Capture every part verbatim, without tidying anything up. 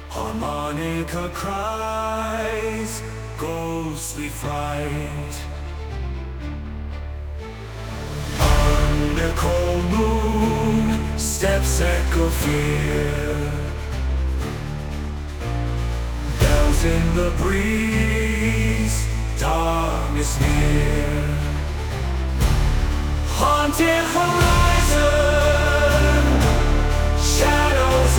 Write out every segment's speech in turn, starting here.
Harmonica cries, ghostly fright. Under cold moon, steps echo fear. Bells in the breeze, darkness near. Haunted horizon, shadows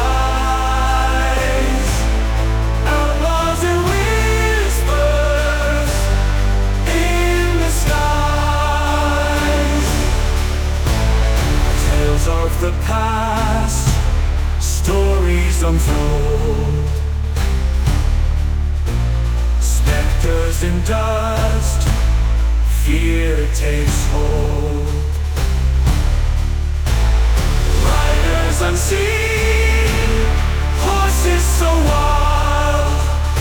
arise. Outlaws and whispers in the skies. Tales of the past, stories unfold. Specters in dust, fear takes hold. Riders unseen, horses so wild.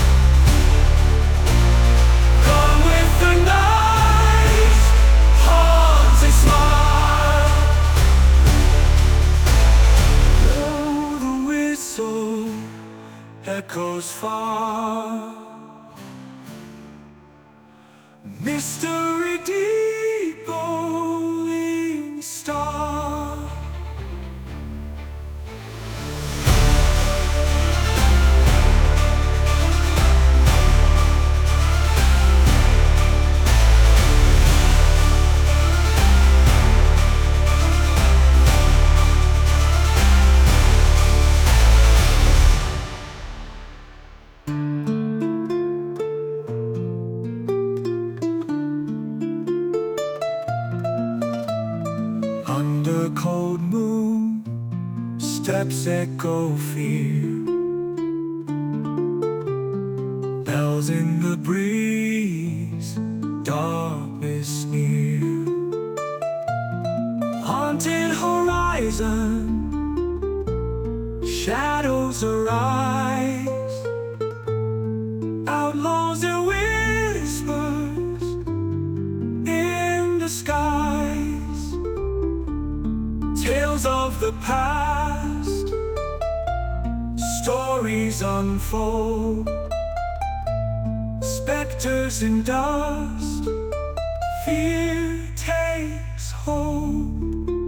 Gone with the night, haunted smile. Though the whistle echoes far, mystery deep, rolling star. Under cold moon, steps echo fear. Bells in the breeze, darkness near. Haunted horizon, shadows arise. Outlaws and whispers in the skies. Tales of the past, stories unfold. Specters in dust, fear takes hold.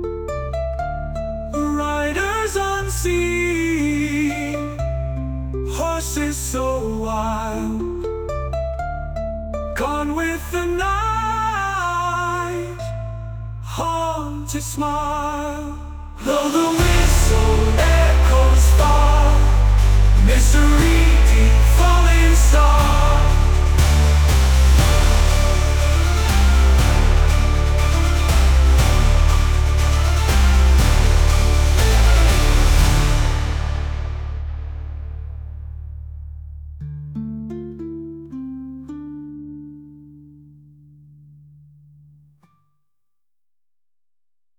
Riders unseen, horses so wild. Gone with the night, haunted smile. Though the whistle echoes far, mystery deep, falling star.